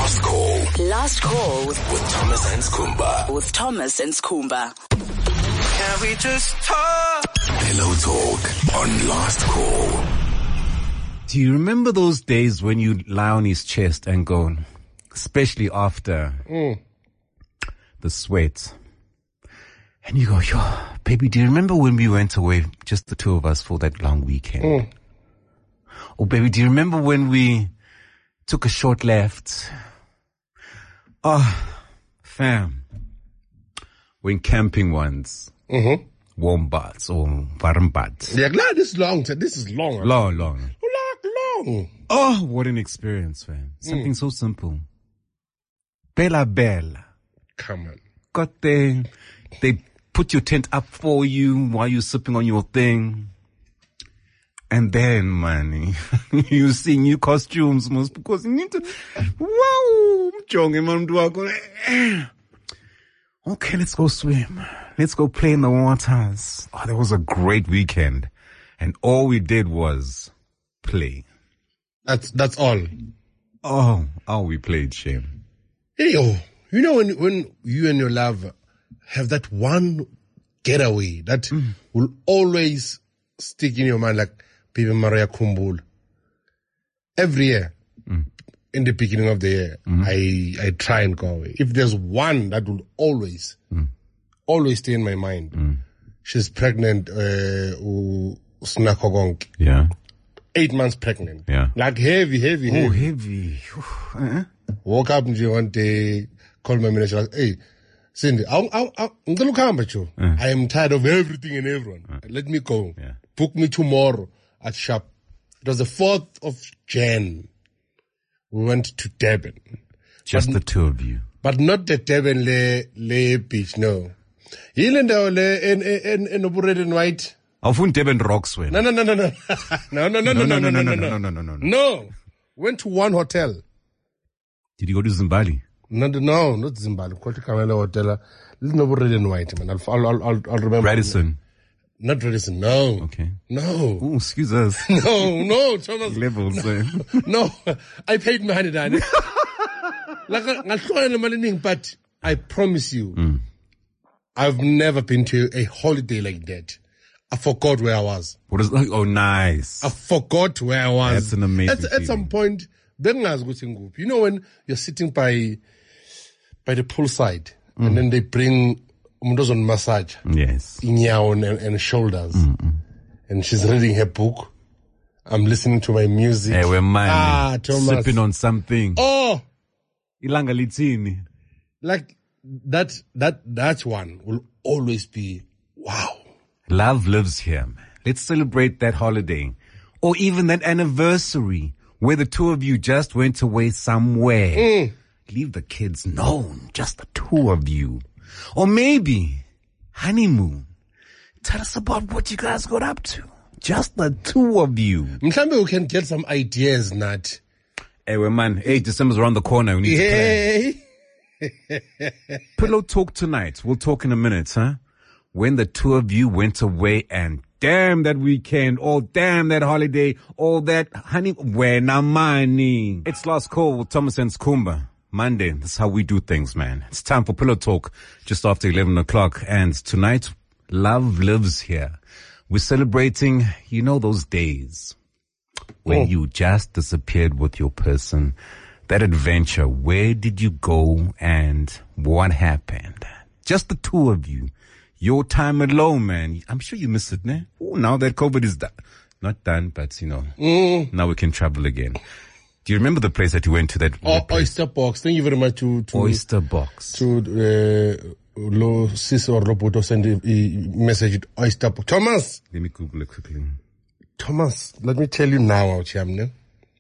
Last call. Last call With Thomas and Skumba. with Thomas and Skumba. Can we just talk? Pillow Talk on Last Call. Do you remember those days when you lie on his chest and go, especially after the sweat, and you go, yo, baby, do you remember when we went away, just the two of us, for that long weekend? Oh, baby, do you remember when we took a short left? Oh, fam, went camping once. Wombats or Varmbats. Yeah, glad this is long. This is long. Long. Long. Oh, what an experience, fam. Something so simple. Bella. Come on. Got there. They put your tent up for you while you're sipping on your thing. And then, man, you see new costumes, most because you need to, wow, okay, let's go swim. Let's go play in the waters. Oh, that was a great weekend. And all we did was play. That's all. Oh, we played, shame. Hey, yo, you know when you and your love have that one getaway that will always stick in your mind, like Baby Maria Kumbul. Every year, in the beginning of the year, I try and go away. If there's one that will always stay in my mind, she's pregnant, Snakogong. Yeah. 8 months pregnant. Yeah. Like heavy. Oh, heavy. Woke up one day, called my manager, like, hey, Cindy, I am tired of everything and everyone. Let me go. Yeah. Book me tomorrow at shop. It was the 4th of Jan. We went to Durban. Just the two of you. But not the Durban le beach, no. Yilenda le in red and white. Aufun Durban rocks when. No. No. Went to one hotel. Did you go to Zimbabwe? No, not Zimbabwe. Quite a hotel. No red and white, man. I'll remember. Radisson. Not Radisson, no. Okay. No. Oh, excuse us. No, Thomas. Levels. No, I paid my $100. But I promise you, I've never been to a holiday like that. I forgot where I was. What is like? Oh, nice. I forgot where I was. That's an amazing At some point, you know when you're sitting by the poolside and then they bring Mundo's on massage. Yes. And shoulders. And she's reading her book. I'm listening to my music. Hey, we're man. Thomas. Sipping on something. Oh! Ilanga litini. Like, that one will always be, wow. Love lives here, man. Let's celebrate that holiday. Or even that anniversary where the two of you just went away somewhere. Leave the kids known. Just the two of you. Or maybe honeymoon. Tell us about what you guys got up to. Just the two of you. Maybe we can get some ideas, Nat. Hey, man. Hey, December's around the corner. We need to plan. Pillow talk tonight. We'll talk in a minute, huh? When the two of you went away and damn that weekend, oh damn that holiday, all that honey, when I'm money. It's Last Call with Thomas and Skumba. Monday, that's how we do things, man. It's time for Pillow Talk just after 11 o'clock. And tonight, love lives here. We're celebrating, you know, those days when you just disappeared with your person. That adventure, where did you go and what happened? Just the two of you. Your time alone, man. I'm sure you miss it, ne? Oh, now that COVID is done. Not done, but, you know, now we can travel again. Do you remember the place that you went to? That Oyster Box. Thank you very much to Oyster Box. To Lo Sis or Roboto send a message to Oyster Box. Thomas. Let me Google it quickly. Thomas, let me tell you now, Chamne.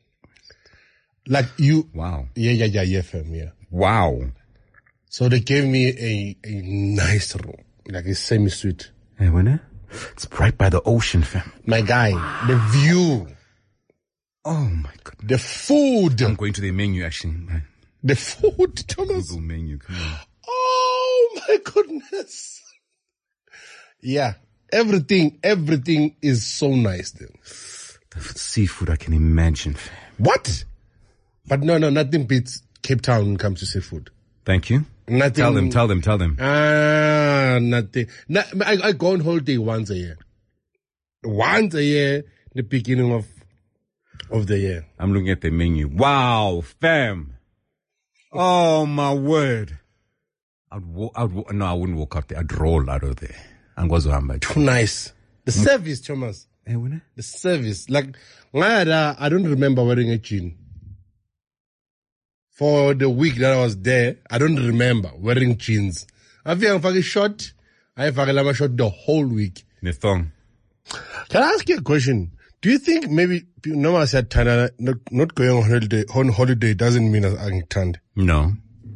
Like you. Wow. Yeah, fam, yeah. Wow. So they gave me a nice room, like a semi-suite. Hey, winner? It's right by the ocean, fam. My guy, the view. Oh my goodness. The food. I'm going to the menu actually. The food, Thomas. Google menu, come on. Oh my goodness. Yeah. Everything is so nice there. The seafood I can imagine. What? But no, nothing beats Cape Town when it comes to seafood? Thank you. Nothing. Tell them. Nothing. I go on holiday once a year. Once a year, the beginning of the year. I'm looking at the menu. Wow, fam. Oh my word. I wouldn't walk up there. I'd roll out of there. Too nice. The service, Thomas. The service. Like, I don't remember wearing a jean. For the week that I was there, I don't remember wearing jeans. I have a short. I have a short the whole week. The thong. Can I ask you a question? Do you think maybe, no one said Tana, not going on holiday doesn't mean I'm tanned? No.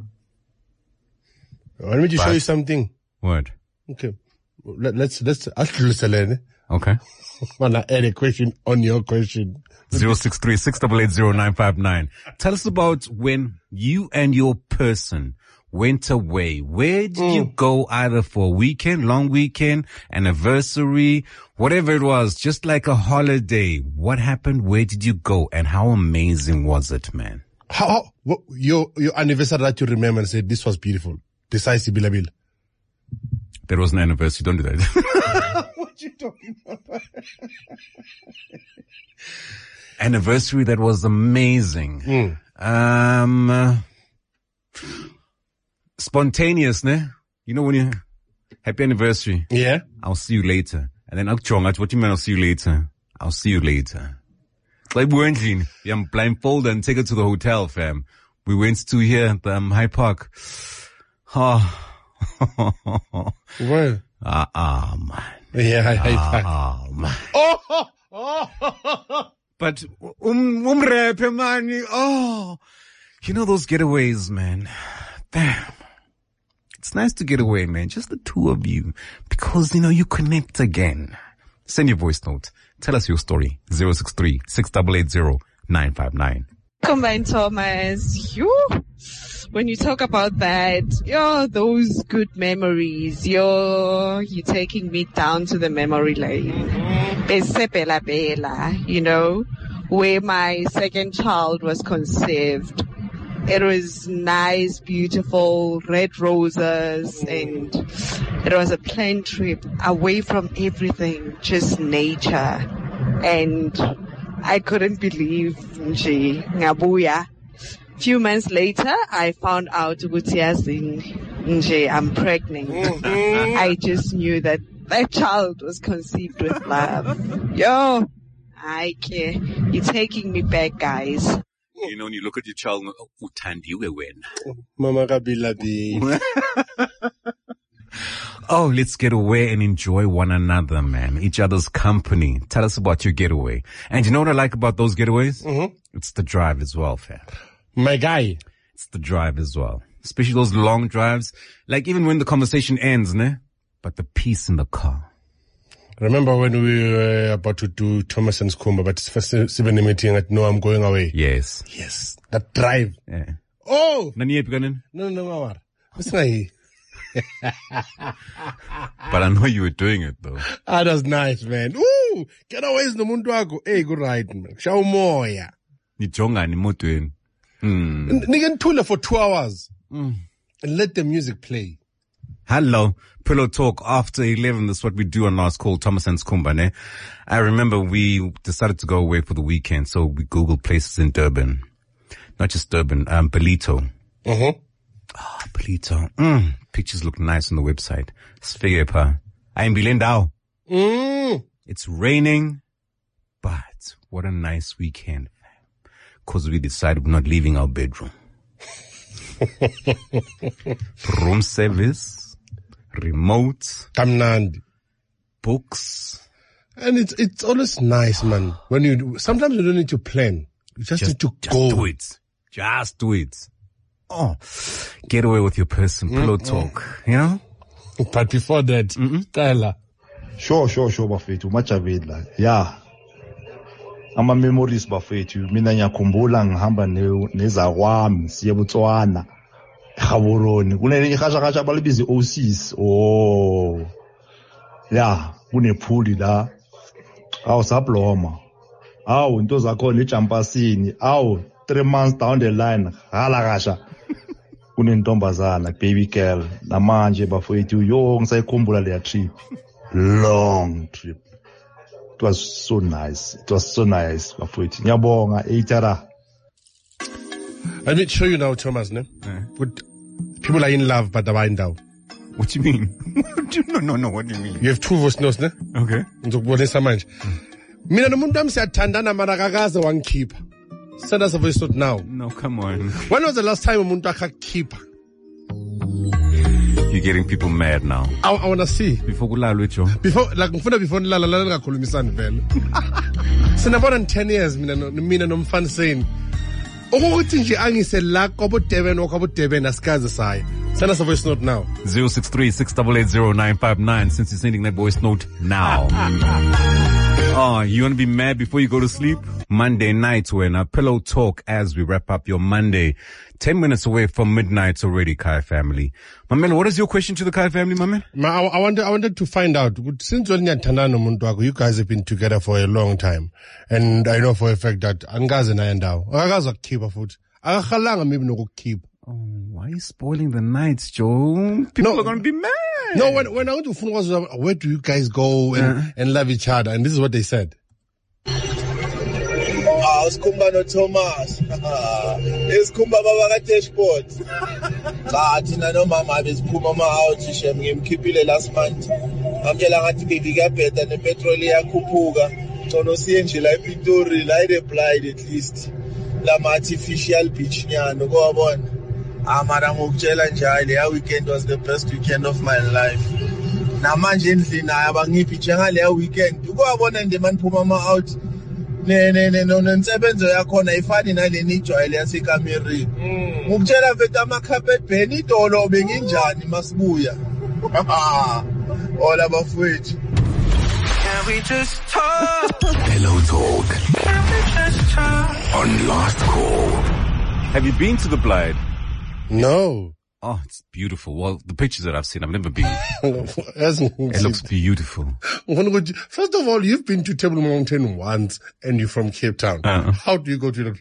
Let me just show you something. What? Okay. Let's ask you. Okay. Want to add a question on your question. 063-688-0959. Tell us about when you and your person went away. Where did you go, either for a weekend, long weekend, anniversary, whatever it was, just like a holiday? What happened? Where did you go? And how amazing was it, man? Your anniversary that you remember and said, this was beautiful. Decisive Bill. There was an anniversary. Don't do that. What you talking about? Anniversary that was amazing. Spontaneous, ne? You know when you happy anniversary. Yeah. I'll see you later. And then what you mean I'll see you later? I'll see you later. Like Wenjin, I'm blindfolded and take her to the hotel, fam. We went to here at High Park. Oh. Where? Man. Yeah, High Park. Man. Oh. But man. Oh, you know those getaways, man. Damn. It's nice to get away, man. Just the two of you. Because, you connect again. Send your voice note. Tell us your story. 063-688-0959. Combine Thomas. When you talk about that, those good memories, you're taking me down to the memory lane. Where my second child was conceived. It was nice, beautiful, red roses, and it was a plane trip away from everything, just nature. And I couldn't believe, ngabuya. Few months later, I found out I'm pregnant. I just knew that child was conceived with love. I care. You're taking me back, guys. When you look at your child, uthandiwe wena. Mama Kabilabi. Oh, let's get away and enjoy one another, man. Each other's company. Tell us about your getaway. And you know what I like about those getaways? Mm-hmm. It's the drive as well, fam. My guy. It's the drive as well. Especially those long drives. Like even when the conversation ends, ne? But the peace in the car. Remember when we were about to do Thomas and Skumba, but it's first meeting at No, I'm going away. Yes. That drive. Yeah. Oh! No. What's my But I know you were doing it though. That was nice, man. Ooh! Get away from the muntu wako. Hey, good ride, man. Shaw moya. Nijonga ni motweni. Nigga Tula for 2 hours. And let the music play. Hello. Pillow Talk after 11. That's what we do on Last Call. Thomas and Skumba, ne? I remember we decided to go away for the weekend, so we Googled places in Durban. Not just Durban, Ballito. Mm-hmm. Oh, Ballito. Pictures look nice on the website. Sfegepa. I'm Bilendao. It's raining, but what a nice weekend. Cause we decided we're not leaving our bedroom. Room service, remote, Kamnandi, books. And it's always nice, man. Sometimes you don't need to plan. You just need to go. Just do it. Oh, get away with your person. Pillow Talk, But before that, Tyler. Sure, bafethu. Majavedla. Yeah. Ama memories bafethu. Mina ngiyakhumbula ngihamba nezakwami siye eBotswana. Gaborone. Kunelinye khasha abalibiza Oasis. Oh. Yeah, kunephuli la. Sabloma. Into zakhona ejampasini. 3 months down the line, halakasha. Kunentombazana, baby girl, namanje bafowethu yo ngisayikhumbula leya trip. Long trip. It was so nice. Bafowethu. Ngiyabonga, eitara. Let me show you now, Thomas, ne? People are in love, but they're in doubt. What do you mean? No, what do you mean? You have 2 voice notes, ne? Okay. Ngizokubonisa manje. Mina nomuntu wami siyathandana mara akakaze wangikhipha. Send us a voice note now. No, come on. When was the last time umuntu akakhipha? You're getting people mad now. I want to see. Before kulalwe jo. Before nilala ngakhulumisani vele. Sinabona in 10 years mina nomfana saying ukuthi nje angise la kwabo Durban okwabo Durban asikaze saye. Send us a voice note now. 063-688-0959 since you're sending that voice note now. Oh, you want to be mad before you go to sleep? Monday night, we're in a pillow talk as we wrap up your Monday. 10 minutes away from midnight already, Kai family. Mamela, what is your question to the Kai family, Mamela? I wanted to find out, since you guys have been together for a long time, and I know for a fact that angaze na yandao. Angaze keep a foot. Akakhalanga maybe no keep. Oh, why are you spoiling the nights, Joe? People are going to be mad. No, when I went to phone was, where do you guys go and love each other? And this is what they said. Sikhumba no Thomas. Sikhumba baba ka dashboard. Cha thina no mama besiphuma out shem ngimkhiphile last month. Ngamtshela ngathi baby kuyabheda ne petrol iyakhuphuka. Cono siye nje la ePitori la i-replied at least. La artificial beach nyano kwabona. Mara ngokutshela nje le weekend was the best weekend of my life. Namanje endlini abangiphi njengale weekend. Ukwabona nje maniphuma out. Nsebenzo yakhona ifani naleni ijwayele yasekamereni. Ngikutshela mfethu ama-carpet ban idolo benginjani masibuya. Ola bafowethu. Can we just talk? Pillow Talk. Can we just talk? On Last Call. Have you been to the Blythe? No. Oh, it's beautiful. Well, the pictures that I've seen, I've never been. It looks beautiful. First of all, you've been to Table Mountain once and you're from Cape Town. How do you go to the...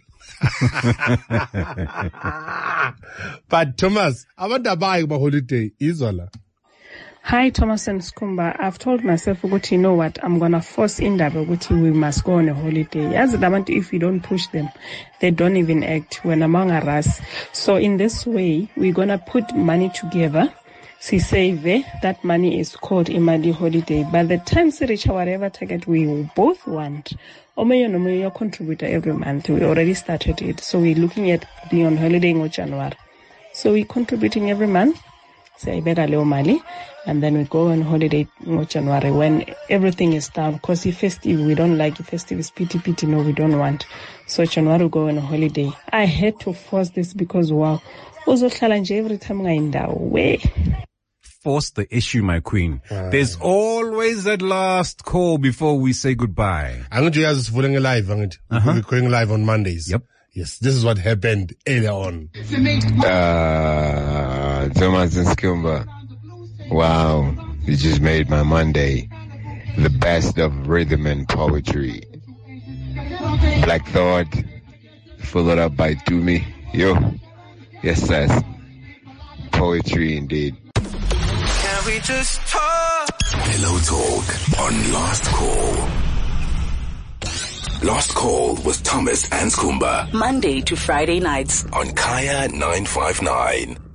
But Thomas, I want to buy a holiday. Isola. Hi, Thomas and Skumba. I've told myself, you know what, I'm going to force Indaba, we must go on a holiday. As if we don't push them, they don't even act when among us. So in this way, we're going to put money together. Save that money is called Imadi Holiday. By the time we reach whatever target we both want, your contributor every month. We already started it. So we're looking at being on holiday in January. So we're contributing every month. Say better Leo Mali, and then we go on holiday in January when everything is down. Because if festive, we don't like it. Festive is pity, no, we don't want. So January we go on a holiday. I had to force this because wow, also challenge every time I in that way. Force the issue, my queen. There's always that last call before we say goodbye. I'm going to use this falling alive. We're going live on Mondays. Yep. Yes, this is what happened earlier on. Thomas and Skumba. Wow, you just made my Monday the best of rhythm and poetry. Black Thought, followed up by Doomy. Yo, yes, sis. Poetry indeed. Can we just talk? Pillow Talk on Last Call. Last Call with Thomas and Skumba. Monday to Friday nights On Kaya 959.